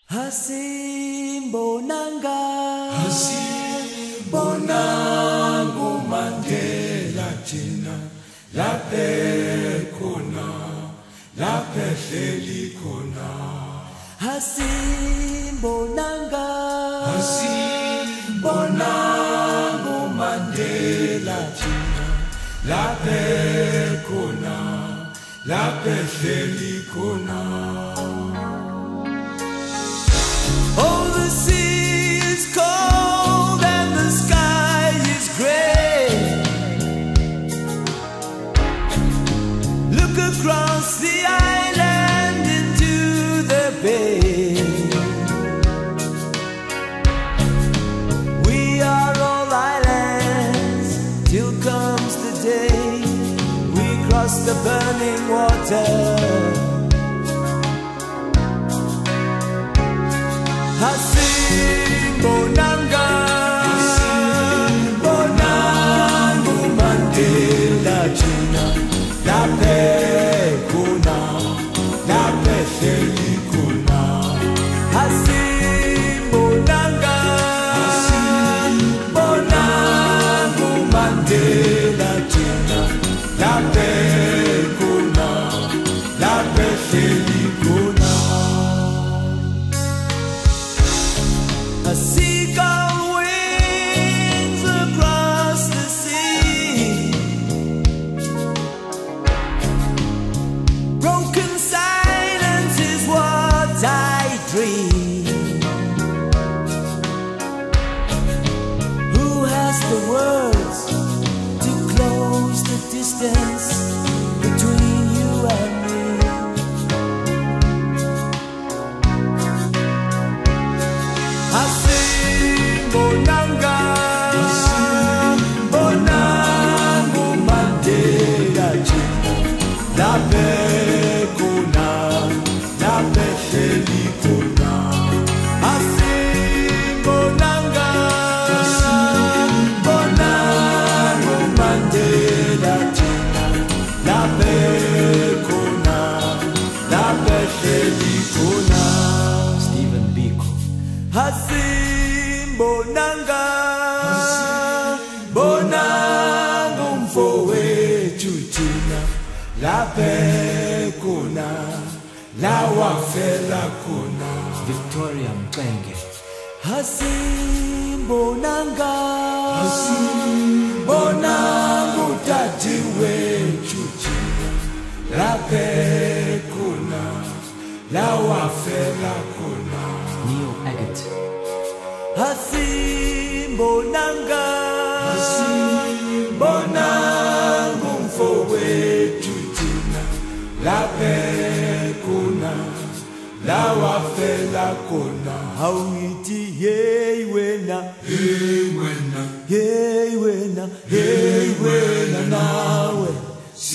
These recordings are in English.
Hasimbonangu Mandela thina laphe khona laphe hleli khona Hasimbonangu Mandela thina laphe khona laphe hleli khona. Oh, the sea is cold and the sky is gray. Look across the island into the bay. We are all islands till comes the day we cross the burning water. Hasimbonangu Mandela thina laphe khona laphe hleli khona Hasimbonangu Mandela thina laphe khona laphe hleli khona. A seagull wings across the sea. Broken silence is what I dream. Who has the words to close the distance between you and me? Hasimbonangu Mandela thina laphe khona laphe hleli khona Hasimbonangu Mandela thina laphe khona laphe hleli khona. Stephen Biko. Bonangu mfowethu thina laphe khona la wafela khona. Victoria Mxenge. Bonangu tati wethu thina laphe khona la wafela khona. Neil Agate. Bonangu mfowethu thina laphe khona la wafela khona. Awuthi hey wena, Hey wena, hey wena, hey wena nawe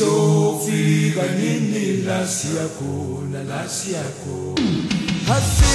sofika nini la siyakhona la siyakhona.